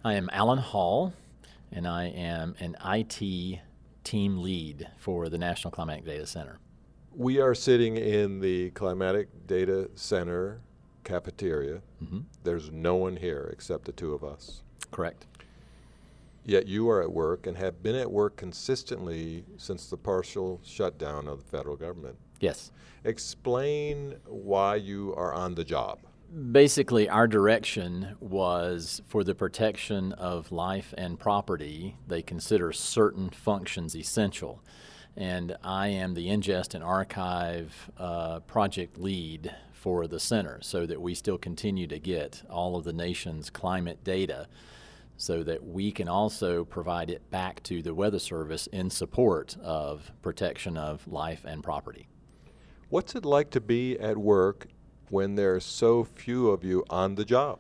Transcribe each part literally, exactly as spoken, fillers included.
I am Alan Hall, and I am an I T team lead for the National Climatic Data Center. We are sitting in the Climatic Data Center cafeteria. Mm-hmm. There's no one here except the two of us. Correct. Yet you are at work and have been at work consistently since the partial shutdown of the federal government. Yes. Explain why you are on the job. Basically, our direction was for the protection of life and property. They consider certain functions essential. And I am the ingest and archive uh, project lead for the center so that we still continue to get all of the nation's climate data so that we can also provide it back to the Weather Service in support of protection of life and property. What's it like to be at work when there are so few of you on the job?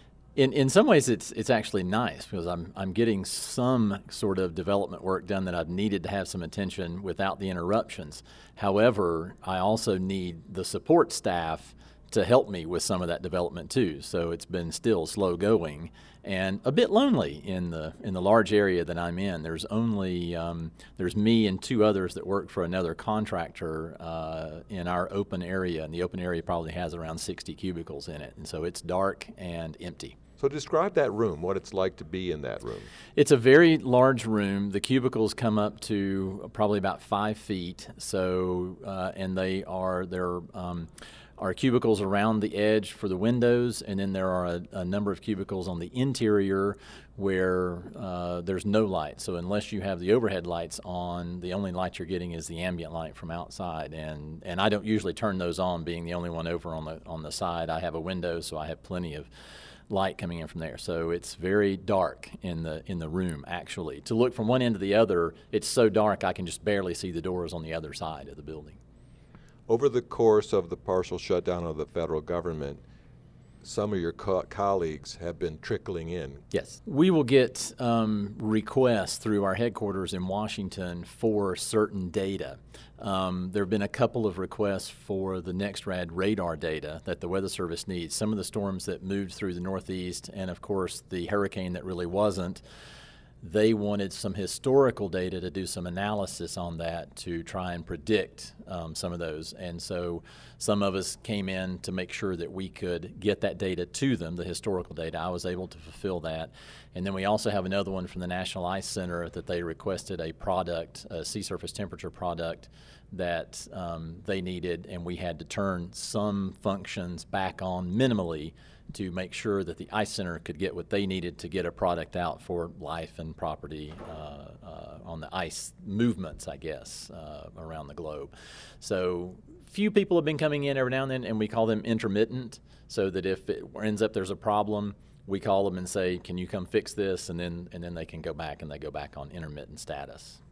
In in some ways, it's it's actually nice because I'm I'm getting some sort of development work done that I've needed to have some attention without the interruptions. However, I also need the support staff to help me with some of that development too. So it's been still slow going and a bit lonely in the in the large area that I'm in. There's only um, there's me and two others that work for another contractor uh, in our open area, and the open area probably has around sixty cubicles in it, and so it's dark and empty. So describe that room, what it's like to be in that room. It's a very large room. The cubicles come up to probably about five feet. So, uh, and they are there um, are cubicles around the edge for the windows, and then there are a, a number of cubicles on the interior where uh, there's no light. So unless you have the overhead lights on, the only light you're getting is the ambient light from outside. And and I don't usually turn those on, being the only one over on the on the side. I have a window, so I have plenty of light coming in from there. So it's very dark in the in the room, actually. To look from one end to the other, it's so dark I can just barely see the doors on the other side of the building. Over the course of the partial shutdown of the federal government, some of your co- colleagues have been trickling in. Yes. We will get um, requests through our headquarters in Washington for certain data. Um, there have been a couple of requests for the NextRad radar data that the Weather Service needs. Some of the storms that moved through the Northeast, and of course the hurricane that really wasn't, they wanted some historical data to do some analysis on that to try and predict um, some of those. And so some of us came in to make sure that we could get that data to them, the historical data. I was able to fulfill that. And then we also have another one from the National Ice Center that they requested a product, a sea surface temperature product that um, they needed, and we had to turn some functions back on minimally to make sure that the Ice Center could get what they needed to get a product out for life and property uh, uh, on the ice movements, I guess, uh, around the globe. So few people have been coming in every now and then, and we call them intermittent, so that if it ends up there's a problem, we call them and say, can you come fix this? And then, and then they can go back, and they go back on intermittent status.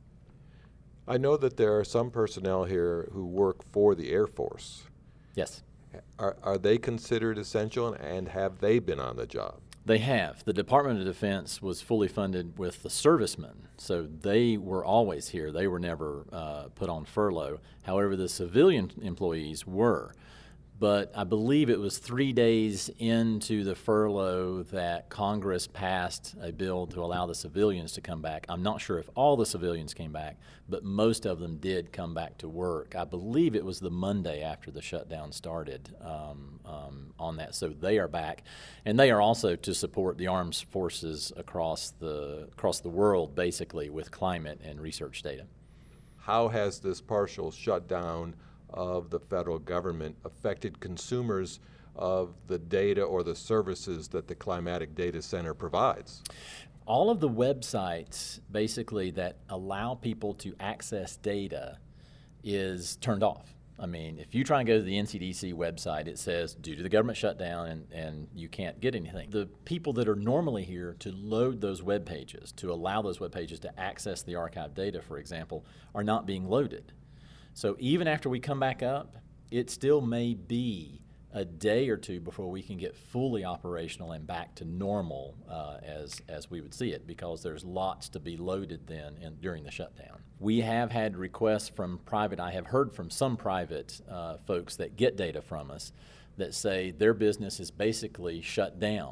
I know that there are some personnel here who work for the Air Force. Yes. Are, are they considered essential, and have they been on the job? They have. The Department of Defense was fully funded with the servicemen, so they were always here. They were never uh, put on furlough. However, the civilian employees were. But I believe it was three days into the furlough that Congress passed a bill to allow the civilians to come back. I'm not sure if all the civilians came back, but most of them did come back to work. I believe it was the Monday after the shutdown started um, um, on that. So they are back. And they are also to support the armed forces across the, across the world, basically, with climate and research data. How has this partial shutdown of the federal government affected consumers of the data or the services that the Climatic Data Center provides? All of the websites basically that allow people to access data is turned off. I mean, if you try and go to the N C D C website, it says due to the government shutdown, and, and you can't get anything. The people that are normally here to load those web pages, to allow those web pages to access the archive data, for example, are not being loaded. So even after we come back up, it still may be a day or two before we can get fully operational and back to normal uh, as as we would see it, because there's lots to be loaded then in, during the shutdown. We have had requests from private, I have heard from some private uh, folks that get data from us that say their business is basically shut down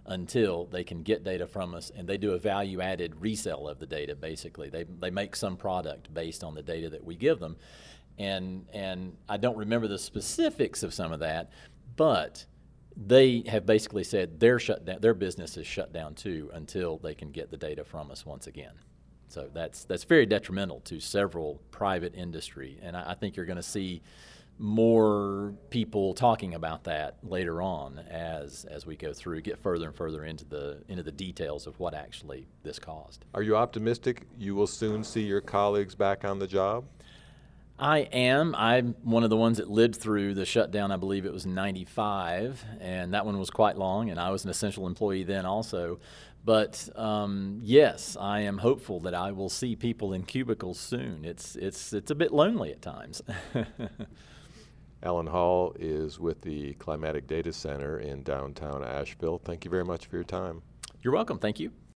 until they can get data from us, and they do a value-added resale of the data, basically. They, they make some product based on the data that we give them. And, and I don't remember the specifics of some of that, but they have basically said their, shut down, their business is shut down too until they can get the data from us once again. So that's, that's very detrimental to several private industry, and I, I think you're going to see more people talking about that later on as as we go through, get further and further into the into the details of what actually this caused. Are you optimistic you will soon see your colleagues back on the job? I am. I'm one of the ones that lived through the shutdown. I believe it was ninety-five, and that one was quite long, and I was an essential employee then also. But um, yes, I am hopeful that I will see people in cubicles soon. It's it's it's a bit lonely at times. Alan Hall is with the Climatic Data Center in downtown Asheville. Thank you very much for your time. You're welcome. Thank you.